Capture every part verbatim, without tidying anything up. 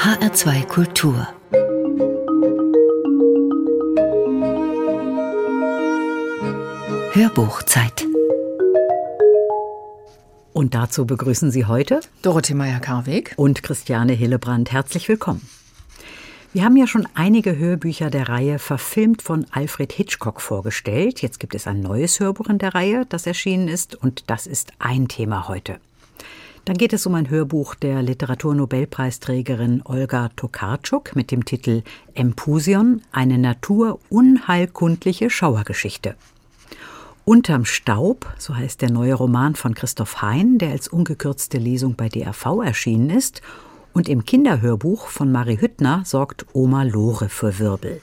H R zwei Kultur. Hörbuchzeit. Und dazu begrüßen Sie heute Dorothee Meyer-Karweg und Christiane Hillebrand. Herzlich willkommen. Wir haben ja schon einige Hörbücher der Reihe verfilmt von Alfred Hitchcock vorgestellt. Jetzt gibt es ein neues Hörbuch in der Reihe, das erschienen ist, und das ist ein Thema heute. Dann geht es um ein Hörbuch der Literaturnobelpreisträgerin Olga Tokarczuk mit dem Titel Empusion, eine naturunheilkundliche Schauergeschichte. Unterm Staub, so heißt der neue Roman von Christoph Hein, der als ungekürzte Lesung bei D R V erschienen ist. Und im Kinderhörbuch von Marie Hüttner sorgt Oma Lore für Wirbel.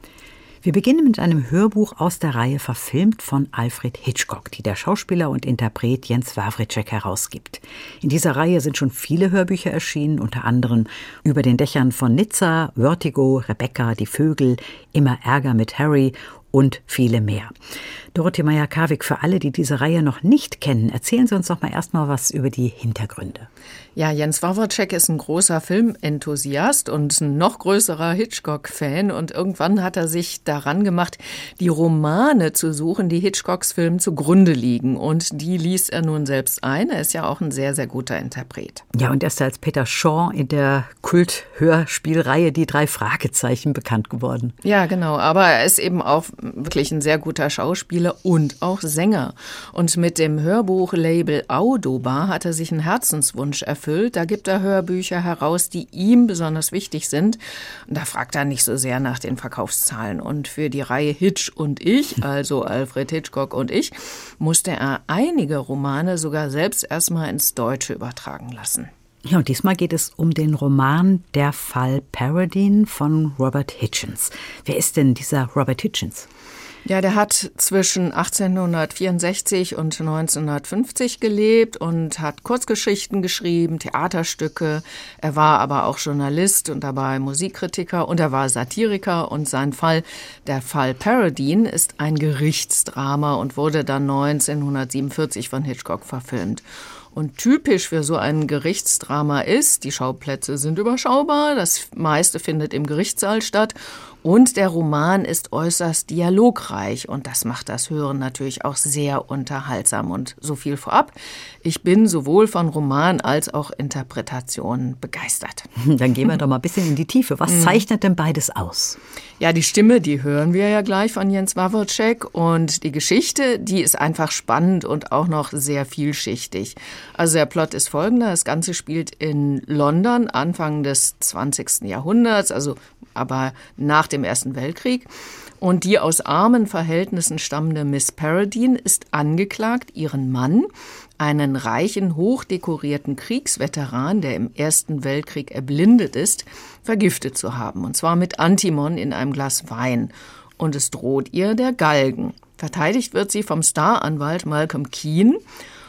Wir beginnen mit einem Hörbuch aus der Reihe verfilmt von Alfred Hitchcock, die der Schauspieler und Interpret Jens Wawrczeck herausgibt. In dieser Reihe sind schon viele Hörbücher erschienen, unter anderem Über den Dächern von Nizza, Vertigo, Rebecca, die Vögel, Immer Ärger mit Harry und viele mehr. Dorothee Meyer-Karweg, für alle, die diese Reihe noch nicht kennen, erzählen Sie uns doch mal erstmal was über die Hintergründe. Ja, Jens Wawrczeck ist ein großer Filmenthusiast und ein noch größerer Hitchcock-Fan. Und irgendwann hat er sich daran gemacht, die Romane zu suchen, die Hitchcocks Film zugrunde liegen. Und die liest er nun selbst ein. Er ist ja auch ein sehr, sehr guter Interpret. Ja, und er ist als Peter Shaw in der Kult-Hörspielreihe Die drei Fragezeichen bekannt geworden. Ja, genau. Aber er ist eben auch wirklich ein sehr guter Schauspieler und auch Sänger. Und mit dem Hörbuchlabel Audobar hat er sich einen Herzenswunsch erfüllt. Da gibt er Hörbücher heraus, die ihm besonders wichtig sind. Und da fragt er nicht so sehr nach den Verkaufszahlen. Und für die Reihe Hitch und ich, also Alfred Hitchcock und ich, musste er einige Romane sogar selbst erstmal ins Deutsche übertragen lassen. Ja, und diesmal geht es um den Roman Der Fall Paradine von Robert Hitchens. Wer ist denn dieser Robert Hitchens? Ja, der hat zwischen achtzehnhundertvierundsechzig und neunzehnhundertfünfzig gelebt und hat Kurzgeschichten geschrieben, Theaterstücke. Er war aber auch Journalist und dabei Musikkritiker und er war Satiriker. Und sein Fall, Der Fall Paradine, ist ein Gerichtsdrama und wurde dann neunzehnhundertsiebenundvierzig von Hitchcock verfilmt. Und typisch für so ein Gerichtsdrama ist, die Schauplätze sind überschaubar, das meiste findet im Gerichtssaal statt und der Roman ist äußerst dialogreich und das macht das Hören natürlich auch sehr unterhaltsam. Und so viel vorab, ich bin sowohl von Roman als auch Interpretation begeistert. Dann gehen wir doch mal ein bisschen in die Tiefe. Was zeichnet denn beides aus? Ja, die Stimme, die hören wir ja gleich von Jens Wawrczeck und die Geschichte, die ist einfach spannend und auch noch sehr vielschichtig. Also der Plot ist folgender, das Ganze spielt in London Anfang des zwanzigsten Jahrhunderts, also aber nach dem Ersten Weltkrieg. Und die aus armen Verhältnissen stammende Miss Paradine ist angeklagt, ihren Mann, einen reichen, hochdekorierten Kriegsveteran, der im Ersten Weltkrieg erblindet ist, vergiftet zu haben. Und zwar mit Antimon in einem Glas Wein. Und es droht ihr der Galgen. Verteidigt wird sie vom Staranwalt Malcolm Keane.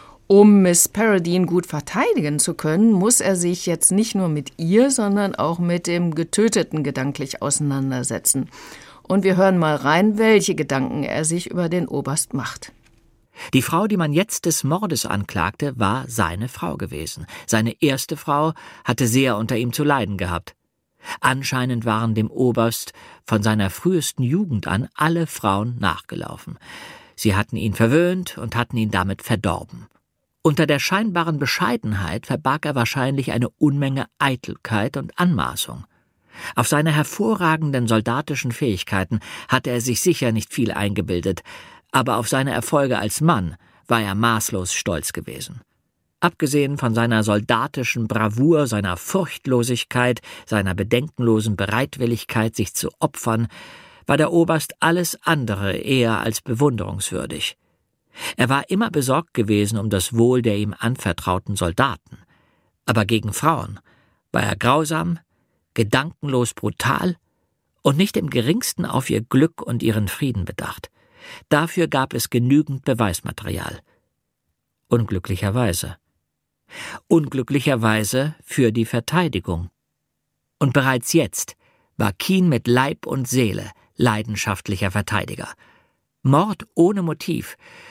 Um Miss Paradine gut verteidigen zu können, muss er sich jetzt nicht nur mit ihr, sondern auch mit dem Getöteten gedanklich auseinandersetzen. Und wir hören mal rein, welche Gedanken er sich über den Oberst macht. Die Frau, die man jetzt des Mordes anklagte, war seine Frau gewesen. Seine erste Frau hatte sehr unter ihm zu leiden gehabt. Anscheinend waren dem Oberst von seiner frühesten Jugend an alle Frauen nachgelaufen. Sie hatten ihn verwöhnt und hatten ihn damit verdorben. Unter der scheinbaren Bescheidenheit verbarg er wahrscheinlich eine Unmenge Eitelkeit und Anmaßung. Auf seine hervorragenden soldatischen Fähigkeiten hatte er sich sicher nicht viel eingebildet, aber auf seine Erfolge als Mann war er maßlos stolz gewesen. Abgesehen von seiner soldatischen Bravour, seiner Furchtlosigkeit, seiner bedenkenlosen Bereitwilligkeit, sich zu opfern, war der Oberst alles andere eher als bewunderungswürdig. Er war immer besorgt gewesen um das Wohl der ihm anvertrauten Soldaten. Aber gegen Frauen war er grausam, gedankenlos brutal und nicht im geringsten auf ihr Glück und ihren Frieden bedacht. Dafür gab es genügend Beweismaterial. Unglücklicherweise. Unglücklicherweise für die Verteidigung. Und bereits jetzt war Keane mit Leib und Seele leidenschaftlicher Verteidiger. Mord ohne Motiv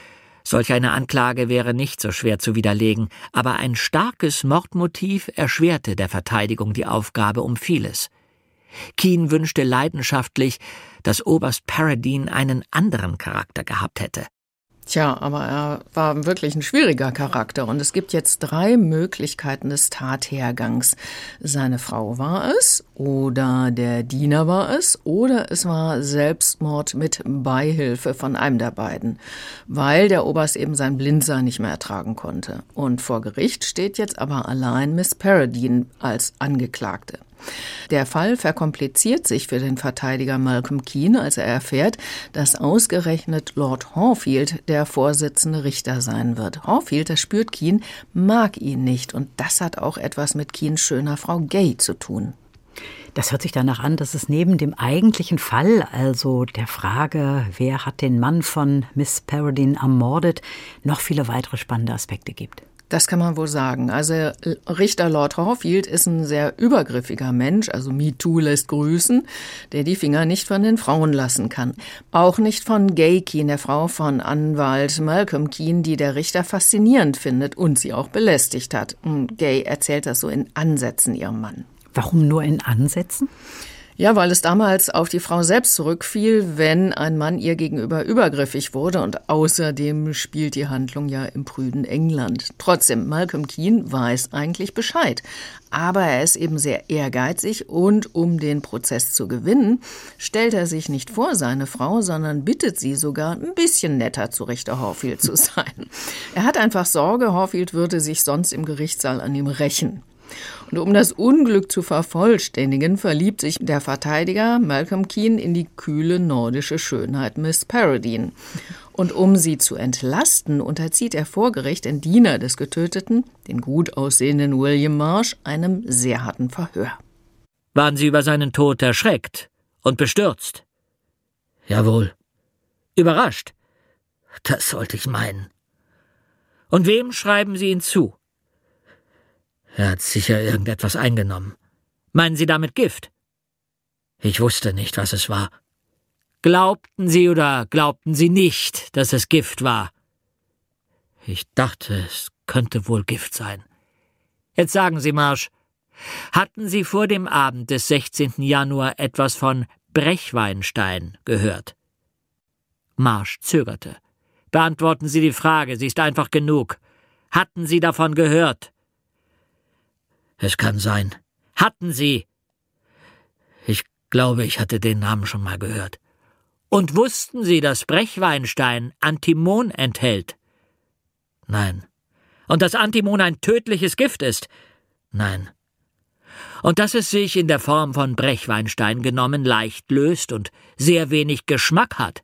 Solch eine Anklage wäre nicht so schwer zu widerlegen, aber ein starkes Mordmotiv erschwerte der Verteidigung die Aufgabe um vieles. Keene wünschte leidenschaftlich, dass Oberst Paradine einen anderen Charakter gehabt hätte. Tja, aber er war wirklich ein schwieriger Charakter und es gibt jetzt drei Möglichkeiten des Tathergangs. Seine Frau war es oder der Diener war es oder es war Selbstmord mit Beihilfe von einem der beiden, weil der Oberst eben sein Blindsein nicht mehr ertragen konnte. Und vor Gericht steht jetzt aber allein Miss Paradine als Angeklagte. Der Fall verkompliziert sich für den Verteidiger Malcolm Keene, als er erfährt, dass ausgerechnet Lord Horfield der vorsitzende Richter sein wird. Horfield, das spürt Keene, mag ihn nicht und das hat auch etwas mit Keenes schöner Frau Gay zu tun. Das hört sich danach an, dass es neben dem eigentlichen Fall, also der Frage, wer hat den Mann von Miss Paradine ermordet, noch viele weitere spannende Aspekte gibt. Das kann man wohl sagen. Also Richter Lord Horfield ist ein sehr übergriffiger Mensch, also MeToo lässt grüßen, der die Finger nicht von den Frauen lassen kann. Auch nicht von Gay Keene, der Frau von Anwalt Malcolm Keene, die der Richter faszinierend findet und sie auch belästigt hat. Gay erzählt das so in Ansätzen ihrem Mann. Warum nur in Ansätzen? Ja, weil es damals auf die Frau selbst zurückfiel, wenn ein Mann ihr gegenüber übergriffig wurde. Und außerdem spielt die Handlung ja im prüden England. Trotzdem, Malcolm Keene weiß eigentlich Bescheid. Aber er ist eben sehr ehrgeizig und um den Prozess zu gewinnen, stellt er sich nicht vor seine Frau, sondern bittet sie sogar, ein bisschen netter zu Richter Horfield zu sein. Er hat einfach Sorge, Horfield würde sich sonst im Gerichtssaal an ihm rächen. Und um das Unglück zu vervollständigen, verliebt sich der Verteidiger Malcolm Keene in die kühle nordische Schönheit Miss Paradine. Und um sie zu entlasten, unterzieht er vor Gericht den Diener des Getöteten, den gut aussehenden William Marsh, einem sehr harten Verhör. Waren Sie über seinen Tod erschreckt und bestürzt? Jawohl. Überrascht? Das sollte ich meinen. Und wem schreiben Sie ihn zu? Er hat sicher irgendetwas eingenommen. Meinen Sie damit Gift? Ich wusste nicht, was es war. Glaubten Sie oder glaubten Sie nicht, dass es Gift war? Ich dachte, es könnte wohl Gift sein. Jetzt sagen Sie, Marsh, hatten Sie vor dem Abend des sechzehnten Januar etwas von Brechweinstein gehört? Marsh zögerte. Beantworten Sie die Frage, sie ist einfach genug. Hatten Sie davon gehört? Es kann sein. Hatten Sie? Ich glaube, ich hatte den Namen schon mal gehört. Und wussten Sie, dass Brechweinstein Antimon enthält? Nein. Und dass Antimon ein tödliches Gift ist? Nein. Und dass es sich in der Form von Brechweinstein genommen leicht löst und sehr wenig Geschmack hat?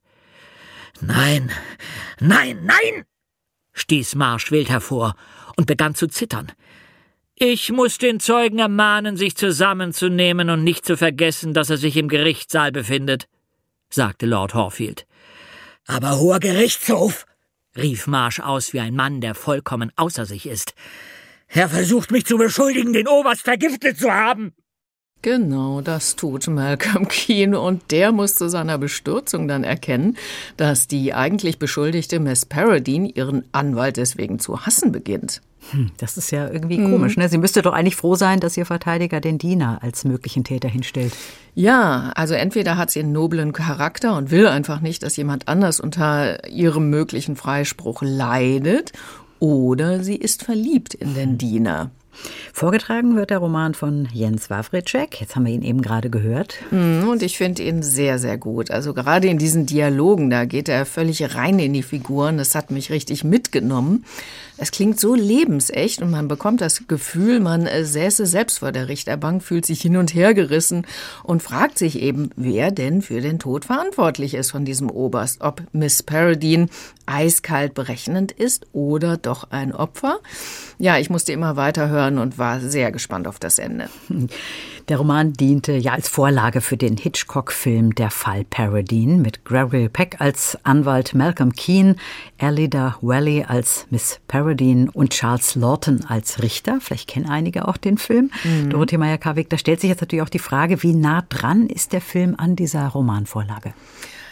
Nein, nein, nein! Stieß Marsh wild hervor und begann zu zittern. Ich muss den Zeugen ermahnen, sich zusammenzunehmen und nicht zu vergessen, dass er sich im Gerichtssaal befindet, sagte Lord Horfield. Aber Hoher Gerichtshof, rief Marsh aus wie ein Mann, der vollkommen außer sich ist. Er versucht mich zu beschuldigen, den Oberst vergiftet zu haben. Genau, das tut Malcolm Keene und der muss zu seiner Bestürzung dann erkennen, dass die eigentlich beschuldigte Miss Paradine ihren Anwalt deswegen zu hassen beginnt. Hm, das ist ja irgendwie hm. komisch, ne? Sie müsste doch eigentlich froh sein, dass ihr Verteidiger den Diener als möglichen Täter hinstellt. Ja, also entweder hat sie einen noblen Charakter und will einfach nicht, dass jemand anders unter ihrem möglichen Freispruch leidet, oder sie ist verliebt in den Diener. Vorgetragen wird der Roman von Jens Wawrczeck. Jetzt haben wir ihn eben gerade gehört. Und ich finde ihn sehr, sehr gut. Also gerade in diesen Dialogen, da geht er völlig rein in die Figuren. Das hat mich richtig mitgenommen. Es klingt so lebensecht und man bekommt das Gefühl, man säße selbst vor der Richterbank, fühlt sich hin und her gerissen und fragt sich eben, wer denn für den Tod verantwortlich ist von diesem Oberst. Ob Miss Paradine eiskalt berechnend ist oder doch ein Opfer. Ja, ich musste immer weiterhören und war sehr gespannt auf das Ende. Der Roman diente ja als Vorlage für den Hitchcock-Film Der Fall Paradine mit Gregory Peck als Anwalt, Malcolm Keene, Alida Valli als Miss Paradine und Charles Lawton als Richter. Vielleicht kennen einige auch den Film. Mhm. Dorothee Meyer-Karwig, da stellt sich jetzt natürlich auch die Frage, wie nah dran ist der Film an dieser Romanvorlage?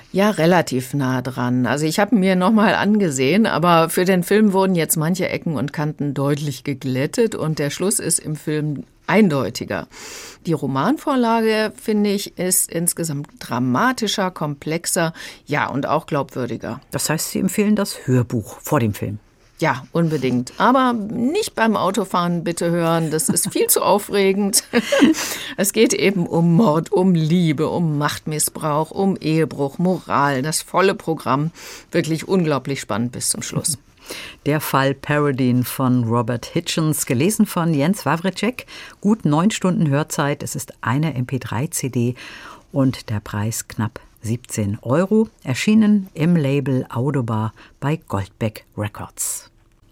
Ja, relativ nah dran. Also ich habe mir nochmal angesehen, aber für den Film wurden jetzt manche Ecken und Kanten deutlich geglättet und der Schluss ist im Film eindeutiger. Die Romanvorlage, finde ich, ist insgesamt dramatischer, komplexer, ja, und auch glaubwürdiger. Das heißt, Sie empfehlen das Hörbuch vor dem Film? Ja, unbedingt. Aber nicht beim Autofahren bitte hören, das ist viel zu aufregend. Es geht eben um Mord, um Liebe, um Machtmissbrauch, um Ehebruch, Moral, das volle Programm. Wirklich unglaublich spannend bis zum Schluss. Der Fall Paradine von Robert Hitchens, gelesen von Jens Wawrczeck. Gut neun Stunden Hörzeit, es ist eine M P drei C D und der Preis knapp siebzehn Euro. Erschienen im Label Audiobar bei Goldbeck Records.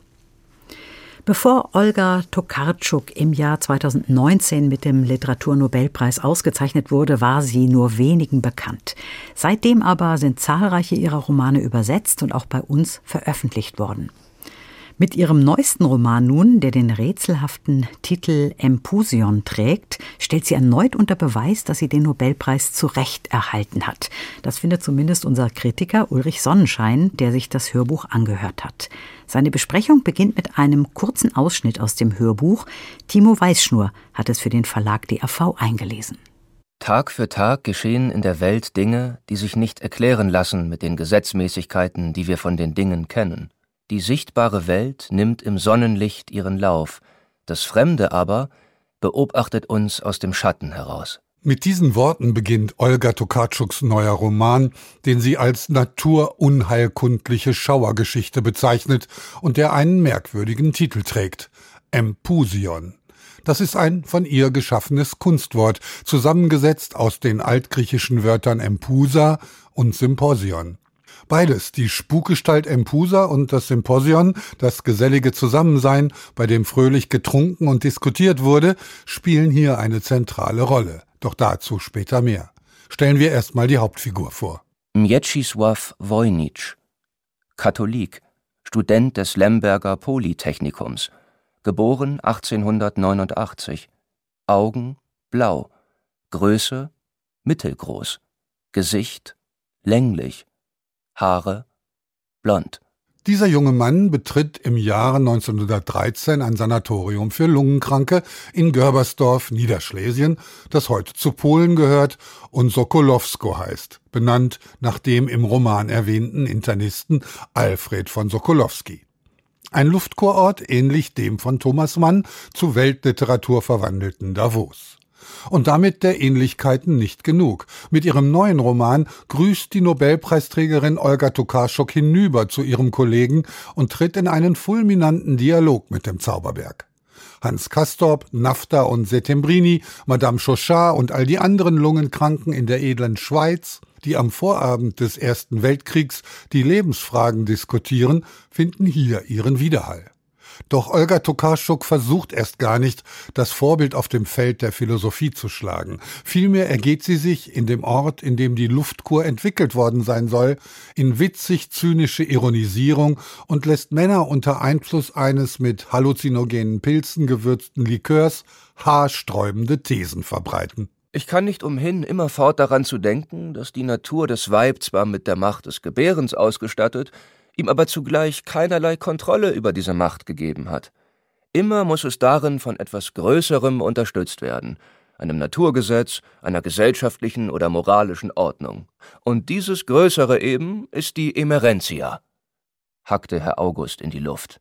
Bevor Olga Tokarczuk im Jahr zweitausendneunzehn mit dem Literaturnobelpreis ausgezeichnet wurde, war sie nur wenigen bekannt. Seitdem aber sind zahlreiche ihrer Romane übersetzt und auch bei uns veröffentlicht worden. Mit ihrem neuesten Roman nun, der den rätselhaften Titel Empusion trägt, stellt sie erneut unter Beweis, dass sie den Nobelpreis zu Recht erhalten hat. Das findet zumindest unser Kritiker Ulrich Sonnenschein, der sich das Hörbuch angehört hat. Seine Besprechung beginnt mit einem kurzen Ausschnitt aus dem Hörbuch. Timo Weißschnur hat es für den Verlag D A V eingelesen. Tag für Tag geschehen in der Welt Dinge, die sich nicht erklären lassen mit den Gesetzmäßigkeiten, die wir von den Dingen kennen. Die sichtbare Welt nimmt im Sonnenlicht ihren Lauf, das Fremde aber beobachtet uns aus dem Schatten heraus. Mit diesen Worten beginnt Olga Tokarczuks neuer Roman, den sie als naturunheilkundliche Schauergeschichte bezeichnet und der einen merkwürdigen Titel trägt: Empusion. Das ist ein von ihr geschaffenes Kunstwort, zusammengesetzt aus den altgriechischen Wörtern Empusa und Symposion. Beides, die Spukgestalt Empusa und das Symposion, das gesellige Zusammensein, bei dem fröhlich getrunken und diskutiert wurde, spielen hier eine zentrale Rolle. Doch dazu später mehr. Stellen wir erstmal die Hauptfigur vor. Mieczysław Wojnicz, Katholik, Student des Lemberger Polytechnikums, geboren achtzehnhundertneunundachtzig, Augen blau, Größe mittelgroß, Gesicht länglich, Haare blond. Dieser junge Mann betritt im Jahre neunzehnhundertdreizehn ein Sanatorium für Lungenkranke in Görbersdorf, Niederschlesien, das heute zu Polen gehört und Sokolowsko heißt, benannt nach dem im Roman erwähnten Internisten Alfred von Sokolowski. Ein Luftkurort ähnlich dem von Thomas Mann zu Weltliteratur verwandelten Davos. Und damit der Ähnlichkeiten nicht genug. Mit ihrem neuen Roman grüßt die Nobelpreisträgerin Olga Tokarczuk hinüber zu ihrem Kollegen und tritt in einen fulminanten Dialog mit dem Zauberberg. Hans Castorp, Nafta und Settembrini, Madame Chauchat und all die anderen Lungenkranken in der edlen Schweiz, die am Vorabend des Ersten Weltkriegs die Lebensfragen diskutieren, finden hier ihren Widerhall. Doch Olga Tokarczuk versucht erst gar nicht, das Vorbild auf dem Feld der Philosophie zu schlagen. Vielmehr ergeht sie sich in dem Ort, in dem die Luftkur entwickelt worden sein soll, in witzig-zynische Ironisierung und lässt Männer unter Einfluss eines mit halluzinogenen Pilzen gewürzten Likörs haarsträubende Thesen verbreiten. Ich kann nicht umhin, immerfort daran zu denken, dass die Natur das Weib zwar mit der Macht des Gebärens ausgestattet, ihm aber zugleich keinerlei Kontrolle über diese Macht gegeben hat. Immer muss es darin von etwas Größerem unterstützt werden, einem Naturgesetz, einer gesellschaftlichen oder moralischen Ordnung. Und dieses Größere eben ist die Emerentia, hackte Herr August in die Luft.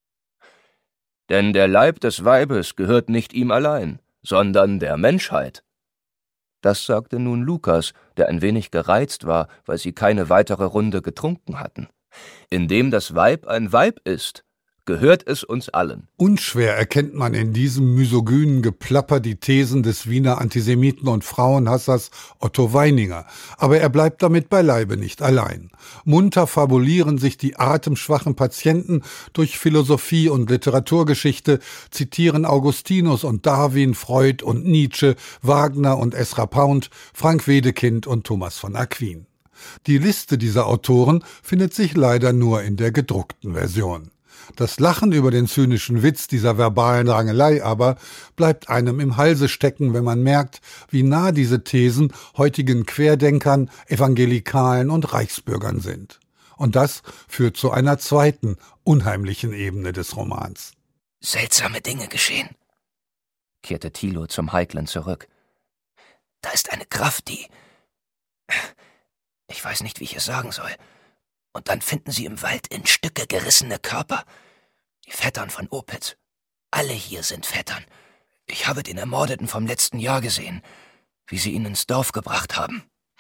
Denn der Leib des Weibes gehört nicht ihm allein, sondern der Menschheit. Das sagte nun Lukas, der ein wenig gereizt war, weil sie keine weitere Runde getrunken hatten. Indem das Weib ein Weib ist, gehört es uns allen. Unschwer erkennt man in diesem misogynen Geplapper die Thesen des Wiener Antisemiten und Frauenhassers Otto Weininger. Aber er bleibt damit beileibe nicht allein. Munter fabulieren sich die atemschwachen Patienten durch Philosophie und Literaturgeschichte, zitieren Augustinus und Darwin, Freud und Nietzsche, Wagner und Ezra Pound, Frank Wedekind und Thomas von Aquin. Die Liste dieser Autoren findet sich leider nur in der gedruckten Version. Das Lachen über den zynischen Witz dieser verbalen Rangelei aber bleibt einem im Halse stecken, wenn man merkt, wie nah diese Thesen heutigen Querdenkern, Evangelikalen und Reichsbürgern sind. Und das führt zu einer zweiten, unheimlichen Ebene des Romans. Seltsame Dinge geschehen, kehrte Thilo zum Heiklen zurück. Da ist eine Kraft, die... Ich weiß nicht, wie ich es sagen soll. Und dann finden sie im Wald in Stücke gerissene Körper. Die Vettern von Opitz. Alle hier sind Vettern. Ich habe den Ermordeten vom letzten Jahr gesehen, wie sie ihn ins Dorf gebracht haben.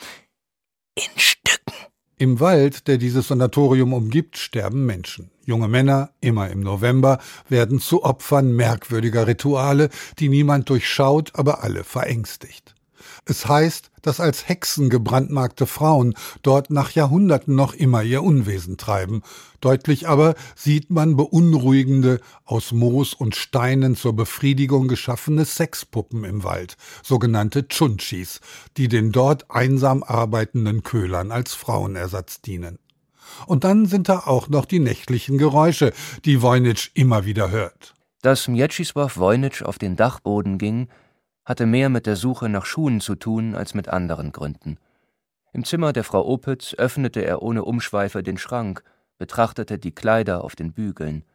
In Stücken. Im Wald, der dieses Sanatorium umgibt, sterben Menschen. Junge Männer, immer im November, werden zu Opfern merkwürdiger Rituale, die niemand durchschaut, aber alle verängstigt. Es heißt, dass als Hexen gebrandmarkte Frauen dort nach Jahrhunderten noch immer ihr Unwesen treiben. Deutlich aber sieht man beunruhigende, aus Moos und Steinen zur Befriedigung geschaffene Sexpuppen im Wald, sogenannte Tschunchis, die den dort einsam arbeitenden Köhlern als Frauenersatz dienen. Und dann sind da auch noch die nächtlichen Geräusche, die Voynich immer wieder hört. Dass Mieczysław Voynich auf den Dachboden ging, hatte mehr mit der Suche nach Schuhen zu tun als mit anderen Gründen. Im Zimmer der Frau Opitz öffnete er ohne Umschweife den Schrank, betrachtete die Kleider auf den Bügeln.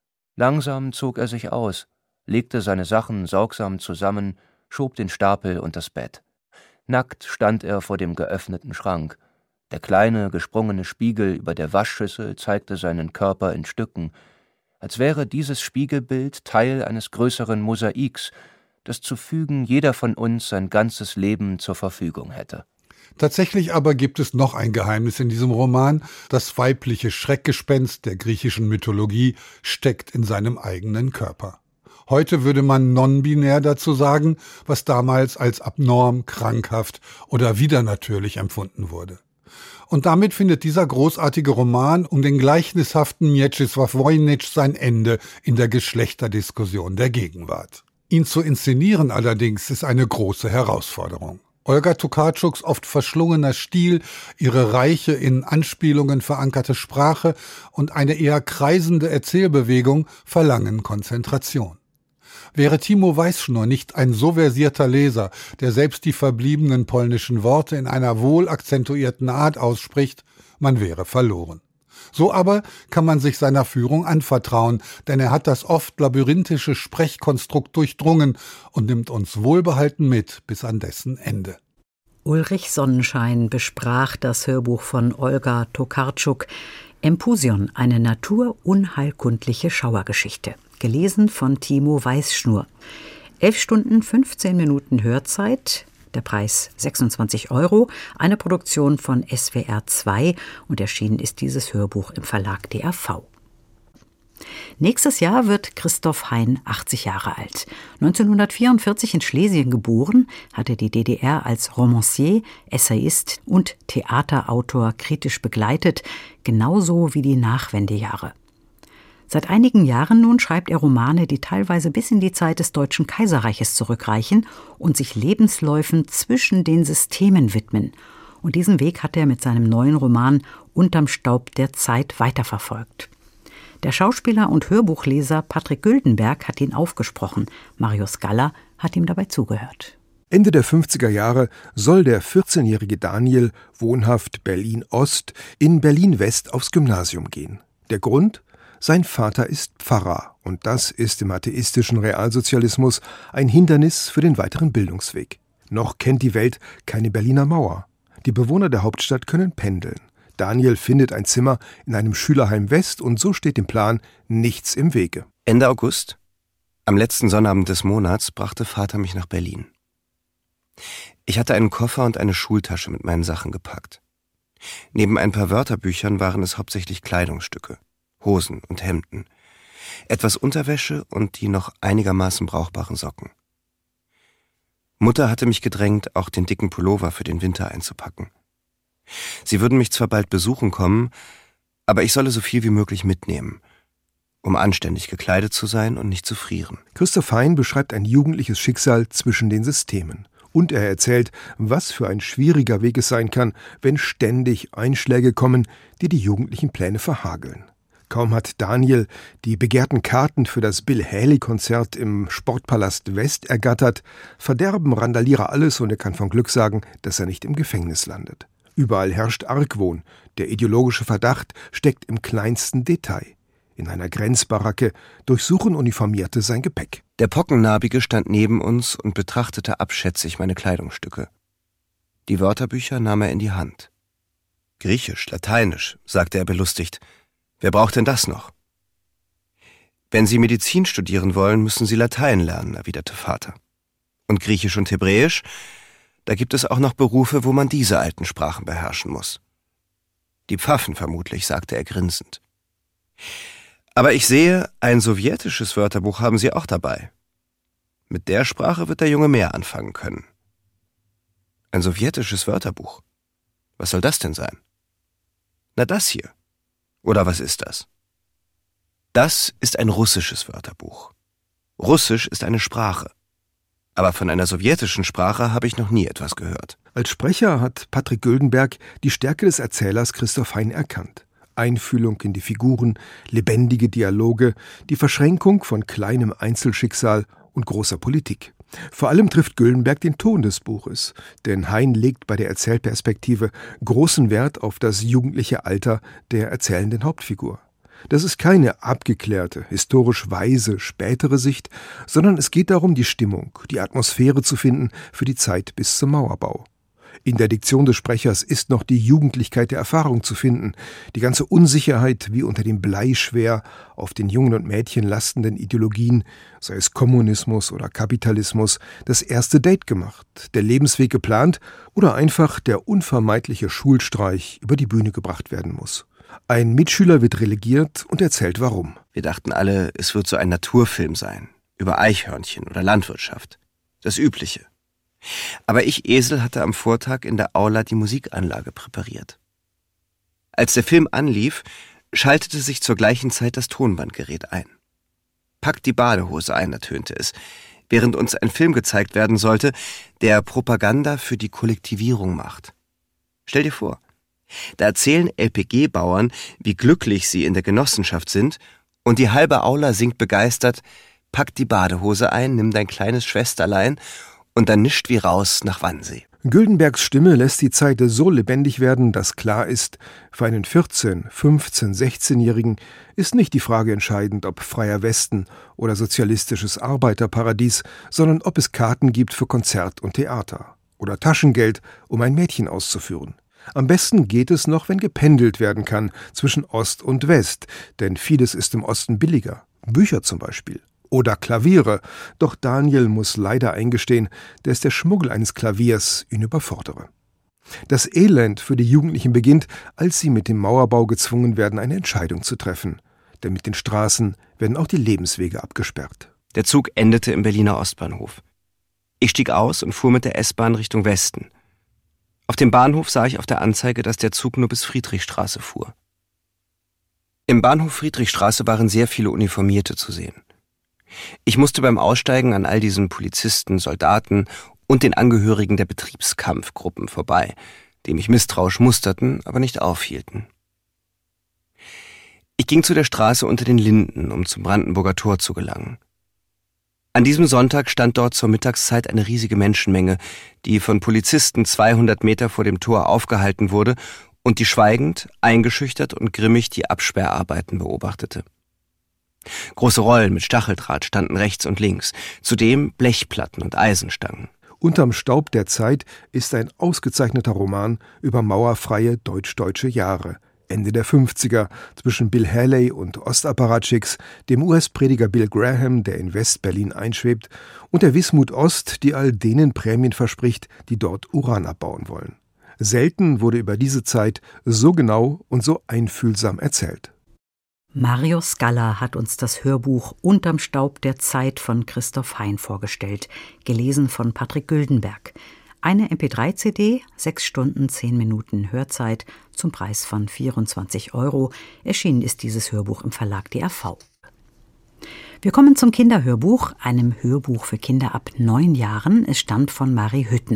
Langsam zog er sich aus, legte seine Sachen sorgsam zusammen, schob den Stapel und das Bett. Nackt stand er vor dem geöffneten Schrank. Der kleine, gesprungene Spiegel über der Waschschüssel zeigte seinen Körper in Stücken, als wäre dieses Spiegelbild Teil eines größeren Mosaiks, das zu fügen jeder von uns sein ganzes Leben zur Verfügung hätte. Tatsächlich aber gibt es noch ein Geheimnis in diesem Roman. Das weibliche Schreckgespenst der griechischen Mythologie steckt in seinem eigenen Körper. Heute würde man non-binär dazu sagen, was damals als abnorm, krankhaft oder widernatürlich empfunden wurde. Und damit findet dieser großartige Roman um den gleichnishaften Mieczysław Voynich sein Ende in der Geschlechterdiskussion der Gegenwart. Ihn zu inszenieren allerdings ist eine große Herausforderung. Olga Tokarczuks oft verschlungener Stil, ihre reiche, in Anspielungen verankerte Sprache und eine eher kreisende Erzählbewegung verlangen Konzentration. Wäre Timo Weißschnur nicht ein so versierter Leser, der selbst die verbliebenen polnischen Worte in einer wohl akzentuierten Art ausspricht, man wäre verloren. So aber kann man sich seiner Führung anvertrauen, denn er hat das oft labyrinthische Sprechkonstrukt durchdrungen und nimmt uns wohlbehalten mit bis an dessen Ende. Ulrich Sonnenschein besprach das Hörbuch von Olga Tokarczuk, Empusion, eine naturunheilkundliche Schauergeschichte, gelesen von Timo Weißschnur. Elf Stunden, fünfzehn Minuten Hörzeit, der Preis sechsundzwanzig Euro, eine Produktion von S W R zwei und erschienen ist dieses Hörbuch im Verlag D R V. Nächstes Jahr wird Christoph Hein achtzig Jahre alt. neunzehnhundertvierundvierzig in Schlesien geboren, hat er die D D R als Romancier, Essayist und Theaterautor kritisch begleitet, genauso wie die Nachwendejahre. Seit einigen Jahren nun schreibt er Romane, die teilweise bis in die Zeit des Deutschen Kaiserreiches zurückreichen und sich Lebensläufen zwischen den Systemen widmen. Und diesen Weg hat er mit seinem neuen Roman Unterm Staub der Zeit weiterverfolgt. Der Schauspieler und Hörbuchleser Patrick Güldenberg hat ihn aufgesprochen. Marius Galler hat ihm dabei zugehört. Ende der fünfziger Jahre soll der vierzehnjährige Daniel, wohnhaft Berlin-Ost, in Berlin-West aufs Gymnasium gehen. Der Grund? Sein Vater ist Pfarrer und das ist im atheistischen Realsozialismus ein Hindernis für den weiteren Bildungsweg. Noch kennt die Welt keine Berliner Mauer. Die Bewohner der Hauptstadt können pendeln. Daniel findet ein Zimmer in einem Schülerheim West und so steht dem Plan nichts im Wege. Ende August, am letzten Sonnabend des Monats, brachte Vater mich nach Berlin. Ich hatte einen Koffer und eine Schultasche mit meinen Sachen gepackt. Neben ein paar Wörterbüchern waren es hauptsächlich Kleidungsstücke. Hosen und Hemden, etwas Unterwäsche und die noch einigermaßen brauchbaren Socken. Mutter hatte mich gedrängt, auch den dicken Pullover für den Winter einzupacken. Sie würden mich zwar bald besuchen kommen, aber ich solle so viel wie möglich mitnehmen, um anständig gekleidet zu sein und nicht zu frieren. Christoph Hein beschreibt ein jugendliches Schicksal zwischen den Systemen. Und er erzählt, was für ein schwieriger Weg es sein kann, wenn ständig Einschläge kommen, die die jugendlichen Pläne verhageln. Kaum hat Daniel die begehrten Karten für das Bill Haley-Konzert im Sportpalast West ergattert, verderben Randalierer alles und er kann von Glück sagen, dass er nicht im Gefängnis landet. Überall herrscht Argwohn. Der ideologische Verdacht steckt im kleinsten Detail. In einer Grenzbaracke durchsuchen Uniformierte sein Gepäck. Der Pockennarbige stand neben uns und betrachtete abschätzig meine Kleidungsstücke. Die Wörterbücher nahm er in die Hand. Griechisch, Lateinisch, sagte er belustigt. Wer braucht denn das noch? Wenn Sie Medizin studieren wollen, müssen Sie Latein lernen, erwiderte Vater. Und Griechisch und Hebräisch? Da gibt es auch noch Berufe, wo man diese alten Sprachen beherrschen muss. Die Pfaffen vermutlich, sagte er grinsend. Aber ich sehe, ein sowjetisches Wörterbuch haben Sie auch dabei. Mit der Sprache wird der Junge mehr anfangen können. Ein sowjetisches Wörterbuch? Was soll das denn sein? Na, das hier. Oder was ist das? Das ist ein russisches Wörterbuch. Russisch ist eine Sprache. Aber von einer sowjetischen Sprache habe ich noch nie etwas gehört. Als Sprecher hat Patrick Güldenberg die Stärke des Erzählers Christoph Hein erkannt. Einfühlung in die Figuren, lebendige Dialoge, die Verschränkung von kleinem Einzelschicksal und großer Politik. Vor allem trifft Güldenberg den Ton des Buches, denn Hein legt bei der Erzählperspektive großen Wert auf das jugendliche Alter der erzählenden Hauptfigur. Das ist keine abgeklärte, historisch weise, spätere Sicht, sondern es geht darum, die Stimmung, die Atmosphäre zu finden für die Zeit bis zum Mauerbau. In der Diktion des Sprechers ist noch die Jugendlichkeit der Erfahrung zu finden, die ganze Unsicherheit, wie unter dem bleischwer auf den Jungen und Mädchen lastenden Ideologien, sei es Kommunismus oder Kapitalismus, das erste Date gemacht, der Lebensweg geplant oder einfach der unvermeidliche Schulstreich über die Bühne gebracht werden muss. Ein Mitschüler wird relegiert und erzählt warum. Wir dachten alle, es wird so ein Naturfilm sein, über Eichhörnchen oder Landwirtschaft. Das Übliche. Aber ich, Esel, hatte am Vortag in der Aula die Musikanlage präpariert. Als der Film anlief, schaltete sich zur gleichen Zeit das Tonbandgerät ein. »Pack die Badehose ein«, ertönte es, während uns ein Film gezeigt werden sollte, der Propaganda für die Kollektivierung macht. Stell dir vor, da erzählen L P G-Bauern, wie glücklich sie in der Genossenschaft sind, und die halbe Aula singt begeistert, »Pack die Badehose ein, nimm dein kleines Schwesterlein«, und dann nischt wie raus nach Wannsee. Güldenbergs Stimme lässt die Zeit so lebendig werden, dass klar ist, für einen vierzehn-, fünfzehn-, sechzehnjährigen ist nicht die Frage entscheidend, ob freier Westen oder sozialistisches Arbeiterparadies, sondern ob es Karten gibt für Konzert und Theater oder Taschengeld, um ein Mädchen auszuführen. Am besten geht es noch, wenn gependelt werden kann zwischen Ost und West, denn vieles ist im Osten billiger. Bücher zum Beispiel. Oder Klaviere, doch Daniel muss leider eingestehen, dass der Schmuggel eines Klaviers ihn überfordere. Das Elend für die Jugendlichen beginnt, als sie mit dem Mauerbau gezwungen werden, eine Entscheidung zu treffen. Denn mit den Straßen werden auch die Lebenswege abgesperrt. Der Zug endete im Berliner Ostbahnhof. Ich stieg aus und fuhr mit der S-Bahn Richtung Westen. Auf dem Bahnhof sah ich auf der Anzeige, dass der Zug nur bis Friedrichstraße fuhr. Im Bahnhof Friedrichstraße waren sehr viele Uniformierte zu sehen. Ich musste beim Aussteigen an all diesen Polizisten, Soldaten und den Angehörigen der Betriebskampfgruppen vorbei, die mich misstrauisch musterten, aber nicht aufhielten. Ich ging zu der Straße unter den Linden, um zum Brandenburger Tor zu gelangen. An diesem Sonntag stand dort zur Mittagszeit eine riesige Menschenmenge, die von Polizisten zweihundert Meter vor dem Tor aufgehalten wurde und die schweigend, eingeschüchtert und grimmig die Absperrarbeiten beobachtete. Große Rollen mit Stacheldraht standen rechts und links, zudem Blechplatten und Eisenstangen. Unterm Staub der Zeit ist ein ausgezeichneter Roman über mauerfreie deutsch-deutsche Jahre, Ende der fünfziger, zwischen Bill Haley und Ostapparatschicks, dem U S-Prediger Bill Graham, der in West-Berlin einschwebt, und der Wismut Ost, die all denen Prämien verspricht, die dort Uran abbauen wollen. Selten wurde über diese Zeit so genau und so einfühlsam erzählt. Mario Scala hat uns das Hörbuch »Unterm Staub der Zeit« von Christoph Hein vorgestellt, gelesen von Patrick Güldenberg. Eine M P drei C D, sechs Stunden, zehn Minuten Hörzeit zum Preis von vierundzwanzig Euro. Erschienen ist dieses Hörbuch im Verlag D R V. Wir kommen zum Kinderhörbuch, einem Hörbuch für Kinder ab neun Jahren. Es stammt von Marie Hüttner.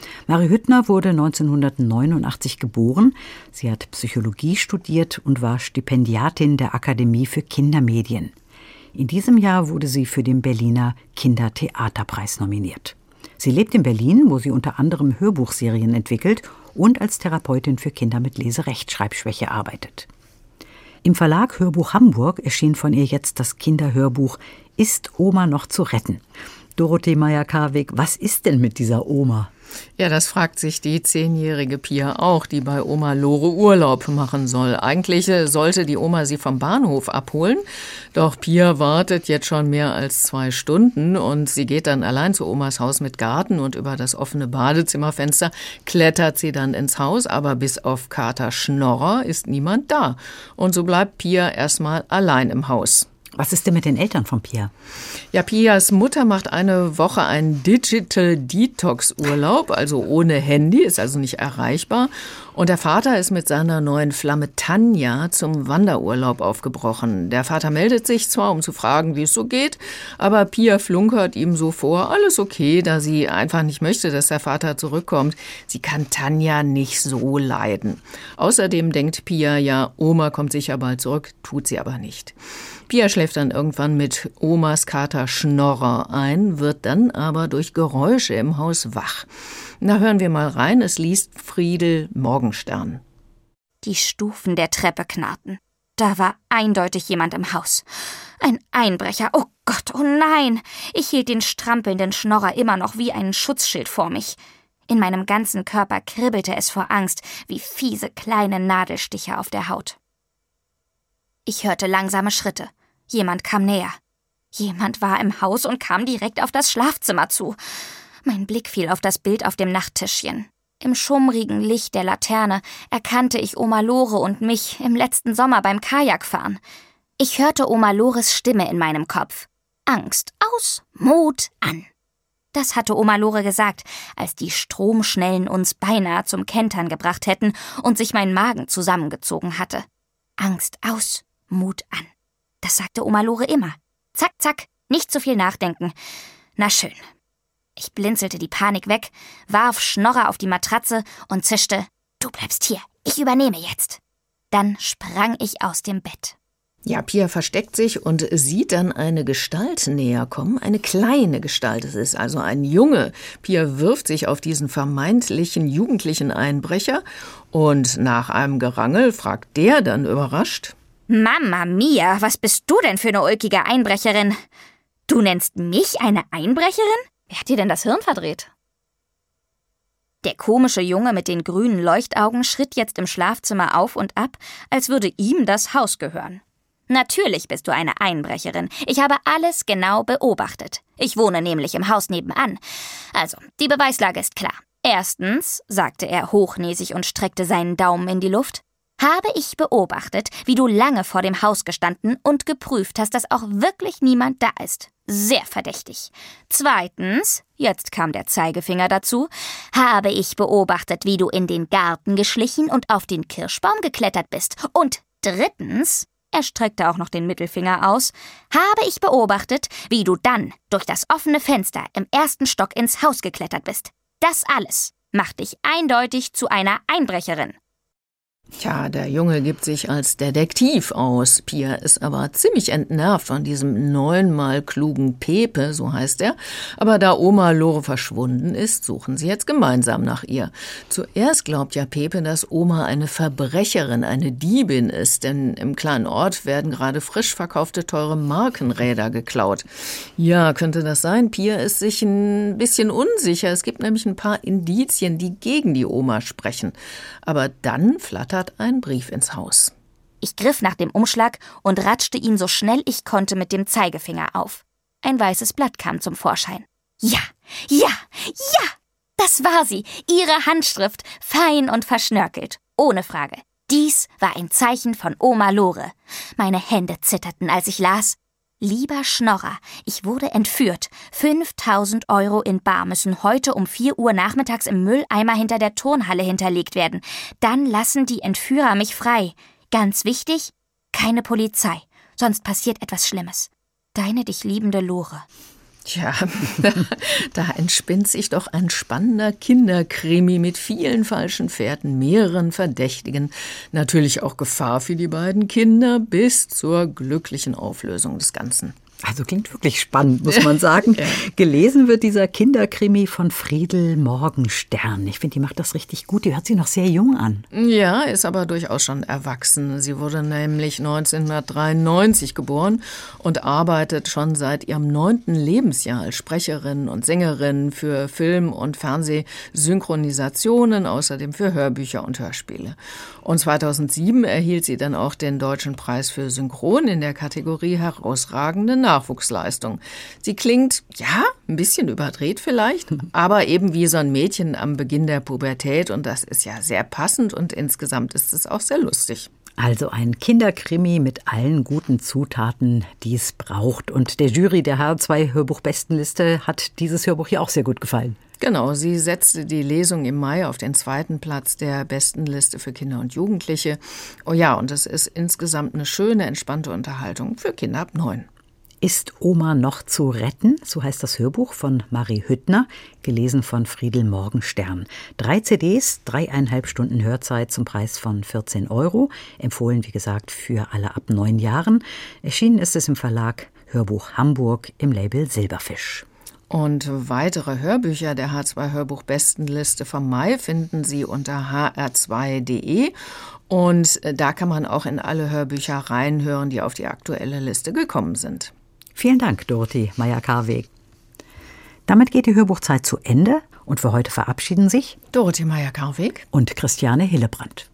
Marie Hüttner wurde neunzehnhundertneunundachtzig geboren. Sie hat Psychologie studiert und war Stipendiatin der Akademie für Kindermedien. In diesem Jahr wurde sie für den Berliner Kindertheaterpreis nominiert. Sie lebt in Berlin, wo sie unter anderem Hörbuchserien entwickelt und als Therapeutin für Kinder mit Leserechtschreibschwäche arbeitet. Im Verlag Hörbuch Hamburg erschien von ihr jetzt das Kinderhörbuch »Ist Oma noch zu retten?« Dorothee Meyer-Karwig, was ist denn mit dieser Oma? Ja, das fragt sich die zehnjährige Pia auch, die bei Oma Lore Urlaub machen soll. Eigentlich sollte die Oma sie vom Bahnhof abholen, doch Pia wartet jetzt schon mehr als zwei Stunden und sie geht dann allein zu Omas Haus mit Garten und über das offene Badezimmerfenster klettert sie dann ins Haus, aber bis auf Kater Schnorrer ist niemand da. Und so bleibt Pia erstmal allein im Haus. Was ist denn mit den Eltern von Pia? Ja, Pias Mutter macht eine Woche einen Digital Detox Urlaub, also ohne Handy, ist also nicht erreichbar. Und der Vater ist mit seiner neuen Flamme Tanja zum Wanderurlaub aufgebrochen. Der Vater meldet sich zwar, um zu fragen, wie es so geht, aber Pia flunkert ihm so vor, alles okay, da sie einfach nicht möchte, dass der Vater zurückkommt. Sie kann Tanja nicht so leiden. Außerdem denkt Pia, ja, Oma kommt sicher bald zurück, tut sie aber nicht. Pia schläft dann irgendwann mit Omas Kater Schnorrer ein, wird dann aber durch Geräusche im Haus wach. Na, hören wir mal rein, es liest Friedel Morgenstern. Die Stufen der Treppe knarrten. Da war eindeutig jemand im Haus. Ein Einbrecher, oh Gott, oh nein! Ich hielt den strampelnden Schnorrer immer noch wie einen Schutzschild vor mich. In meinem ganzen Körper kribbelte es vor Angst, wie fiese kleine Nadelstiche auf der Haut. Ich hörte langsame Schritte. Jemand kam näher. Jemand war im Haus und kam direkt auf das Schlafzimmer zu. Mein Blick fiel auf das Bild auf dem Nachttischchen. Im schummrigen Licht der Laterne erkannte ich Oma Lore und mich im letzten Sommer beim Kajakfahren. Ich hörte Oma Lores Stimme in meinem Kopf. Angst aus, Mut an. Das hatte Oma Lore gesagt, als die Stromschnellen uns beinahe zum Kentern gebracht hätten und sich mein Magen zusammengezogen hatte. Angst aus, Mut an. Das sagte Oma Lore immer. Zack, zack, nicht zu viel nachdenken. Na schön. Ich blinzelte die Panik weg, warf Schnorrer auf die Matratze und zischte, du bleibst hier, ich übernehme jetzt. Dann sprang ich aus dem Bett. Ja, Pia versteckt sich und sieht dann eine Gestalt näher kommen, eine kleine Gestalt. Es ist also ein Junge. Pia wirft sich auf diesen vermeintlichen jugendlichen Einbrecher und nach einem Gerangel fragt der dann überrascht: Mama mia, was bist du denn für eine ulkige Einbrecherin? Du nennst mich eine Einbrecherin? Wer hat dir denn das Hirn verdreht? Der komische Junge mit den grünen Leuchtaugen schritt jetzt im Schlafzimmer auf und ab, als würde ihm das Haus gehören. Natürlich bist du eine Einbrecherin. Ich habe alles genau beobachtet. Ich wohne nämlich im Haus nebenan. Also, die Beweislage ist klar. Erstens, sagte er hochnäsig und streckte seinen Daumen in die Luft, habe ich beobachtet, wie du lange vor dem Haus gestanden und geprüft hast, dass auch wirklich niemand da ist. Sehr verdächtig. Zweitens, jetzt kam der Zeigefinger dazu, habe ich beobachtet, wie du in den Garten geschlichen und auf den Kirschbaum geklettert bist. Und drittens, er streckte auch noch den Mittelfinger aus, habe ich beobachtet, wie du dann durch das offene Fenster im ersten Stock ins Haus geklettert bist. Das alles macht dich eindeutig zu einer Einbrecherin. Tja, der Junge gibt sich als Detektiv aus. Pia ist aber ziemlich entnervt von diesem neunmal klugen Pepe, so heißt er. Aber da Oma Lore verschwunden ist, suchen sie jetzt gemeinsam nach ihr. Zuerst glaubt ja Pepe, dass Oma eine Verbrecherin, eine Diebin ist, denn im kleinen Ort werden gerade frisch verkaufte teure Markenräder geklaut. Ja, könnte das sein? Pia ist sich ein bisschen unsicher. Es gibt nämlich ein paar Indizien, die gegen die Oma sprechen. Aber dann flattert ein Brief ins Haus. Ich griff nach dem Umschlag und ratschte ihn so schnell ich konnte mit dem Zeigefinger auf. Ein weißes Blatt kam zum Vorschein. Ja, ja, ja! Das war sie, ihre Handschrift, fein und verschnörkelt. Ohne Frage. Dies war ein Zeichen von Oma Lore. Meine Hände zitterten, als ich las: Lieber Schnorrer, ich wurde entführt. fünftausend Euro in bar müssen heute um vier Uhr nachmittags im Mülleimer hinter der Turnhalle hinterlegt werden. Dann lassen die Entführer mich frei. Ganz wichtig, keine Polizei, sonst passiert etwas Schlimmes. Deine dich liebende Lore. Tja, da entspinnt sich doch ein spannender Kinderkrimi mit vielen falschen Fährten, mehreren Verdächtigen, natürlich auch Gefahr für die beiden Kinder bis zur glücklichen Auflösung des Ganzen. Also klingt wirklich spannend, muss man sagen. Ja. Gelesen wird dieser Kinderkrimi von Friedel Morgenstern. Ich finde, die macht das richtig gut. Die hört sich noch sehr jung an. Ja, ist aber durchaus schon erwachsen. Sie wurde nämlich neunzehnhundertdreiundneunzig geboren und arbeitet schon seit ihrem neunten Lebensjahr als Sprecherin und Sängerin für Film- und Fernsehsynchronisationen, außerdem für Hörbücher und Hörspiele. Und zweitausendsieben erhielt sie dann auch den Deutschen Preis für Synchron in der Kategorie herausragende Nachwuchsleistung. Sie klingt, ja, ein bisschen überdreht vielleicht, aber eben wie so ein Mädchen am Beginn der Pubertät und das ist ja sehr passend und insgesamt ist es auch sehr lustig. Also ein Kinderkrimi mit allen guten Zutaten, die es braucht. Und der Jury der H R zwei Hörbuchbestenliste hat dieses Hörbuch hier auch sehr gut gefallen. Genau, sie setzte die Lesung im Mai auf den zweiten Platz der Bestenliste für Kinder und Jugendliche. Oh ja, und es ist insgesamt eine schöne, entspannte Unterhaltung für Kinder ab neun. Ist Oma noch zu retten? So heißt das Hörbuch von Marie Hüttner, gelesen von Friedel Morgenstern. Drei C Ds, dreieinhalb Stunden Hörzeit zum Preis von vierzehn Euro. Empfohlen, wie gesagt, für alle ab neun Jahren. Erschienen ist es im Verlag Hörbuch Hamburg im Label Silberfisch. Und weitere Hörbücher der H R zwei Hörbuchbestenliste vom Mai finden Sie unter h r zwei punkt d e. Und da kann man auch in alle Hörbücher reinhören, die auf die aktuelle Liste gekommen sind. Vielen Dank, Dorothee Meyer-Karweg. Damit geht die Hörbuchzeit zu Ende und für heute verabschieden sich Dorothee Meyer-Karweg und Christiane Hillebrand.